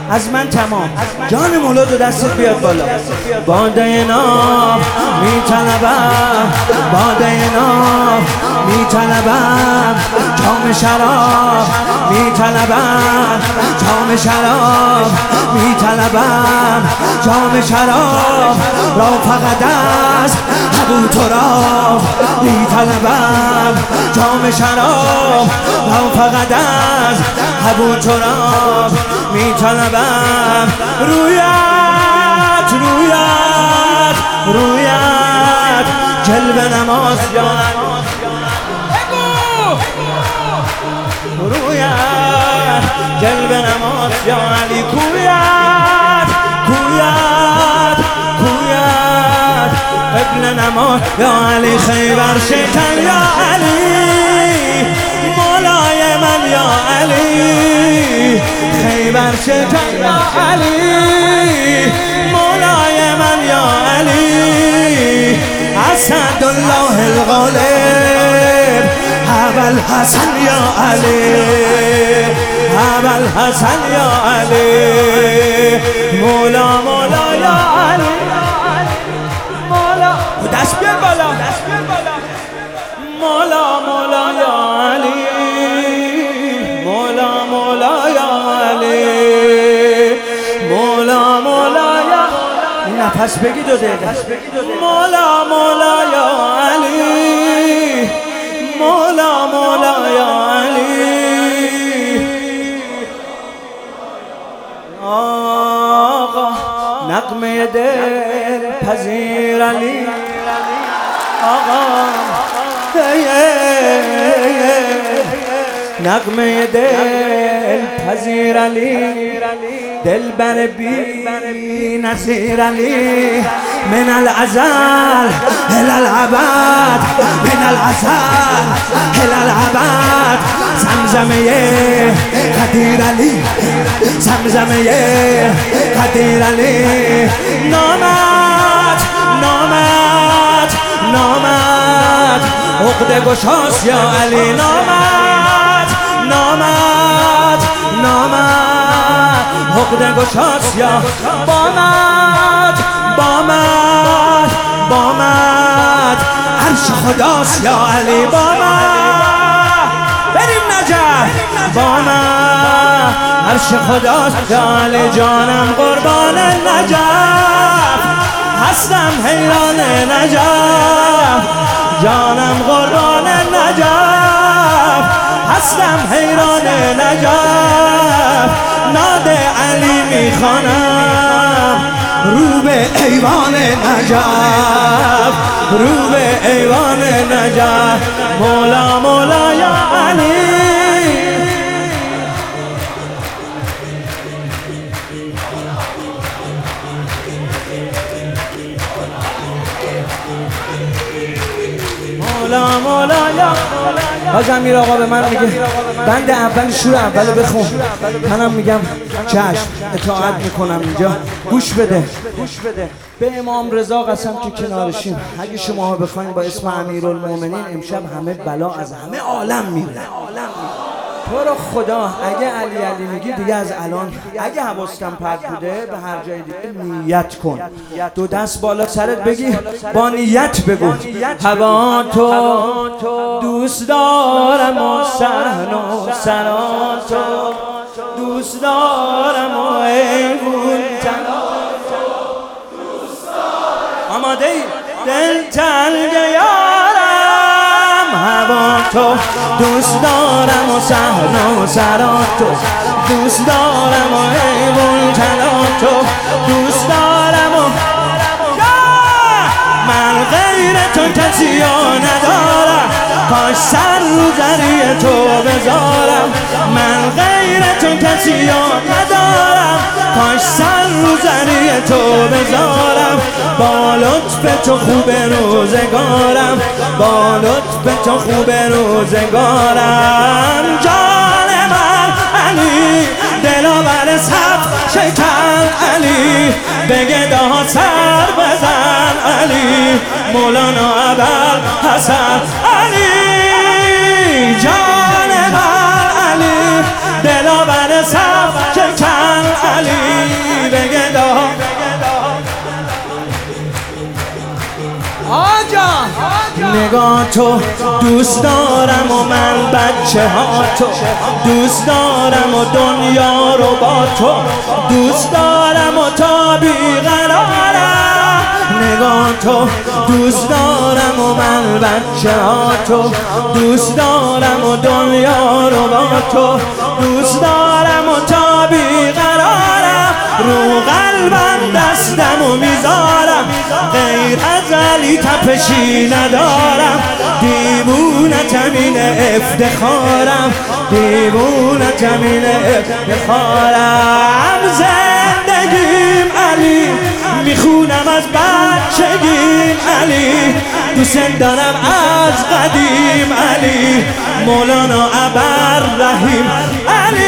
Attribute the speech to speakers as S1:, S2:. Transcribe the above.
S1: از من تمام. جان مولا دو دستت بیاد بالا. باده ناب میطلبم، باده ناب میطلبم، جام شراب میطلبم، جام شراب میطلبم، جام شراب را فقط از ابو تراب میطلبم، جام شراب را فقط از ابو تراب میطلبم. رویت رویت رویت جلوه نماز رویت جلوه نماز یا علی. کویت کویت کویت قبل نماز یا علی. خیبر شکن یا علی، مولای من یا علی. خیبر شکن یا علی، مولای من یا علی. اسد الله الغالب ابل حسن یا علی، ابل حسن یا علی. مولا مولا یا علی، مولا دست بیار بالا، دست بیار بالا. مولا مولا یا علی، مولا مولا یا علی، مولا مولا یا. این نفس بگی دو دقیقه. مولا مولا یا علی، مولا مولا یا علی. آقا نغمه دل پذیر علی، آقا نغمه دل پذیر علی. دل بر بی نصیر علی. من الازل الى الابد، من الازل الى الابد. زمزمه قدیر علی، زمزمه قدیر علی. نامت نامت نامت عقده گشاست یا علی. نامت نامت نامت عقده گشاست یا. بامت بامت بامت عرش خداست یا علی. بامت بریم نجف، بامت عرش خداست یا علی. جانم قربان نجف، هستم حیران نجف. جانم قربان نجف، هستم حیران نجف. ناد علی میخوانم رو به ایوان نجف، رو به ایوان نجف. مولا مولا یا علی. مولا مولا یا. حاج امیر آقا به من میگه بند اول شور اولو بخون، منم میگم چشم اطاعت میکنم. اینجا گوش بده، گوش بده. به امام رضا قسم که کنارشیم. اگه شما بخواین با اسم امیرالمومنین امشب همه بلا از همه عالم میره. تو رو خدا اگه علی علی میگی دیگه از الان، اگه حواستم پرت بوده به هر جای دیگه نیت کن. دو دست بالا سرت بگی با نیت بگو. هوا تو دوست دارم و صحن و سرا تو دوست دارم و ایوون تنها دوست دارم. آماده ای؟ دل تنگ یارم. هوا تو دوست دارم و صحن و سرا تو دوست دارم و ایوون تنها تو دوست دارم. و من غیر تو کسی ندارم، کاش سر رو ذریع تو بذارم. من غیر تو کسی ندارم، کاش سر رو ذریع تو بذارم. با لطف تو خوب روزگارم، با لطف تو خوب روزگارم. جان من علی، دلاور صف شکن علی. بگه دها سر بزن علی. مولانا ابل حسن علی. جان من علی، دلاور صف شکن علی. نگاه تو دوست دارم و من بچه ها تو دوست دارم و دنیا رو با تو دوست دارم و تا بیقرارم نگاه تو دوست دارم و من بچه ها تو دوست دارم و دنیا رو با تو دوست دارم و تا بیقرارم رو قلبم دستم و میذارم غیر از علی تپشی ندارم دیوونتم این افتخارم دیوونتم این افتخارم زندگیم علی میخونم از بچگیم علی دوست دارم از قدیم علی مولانا ابررحیم علی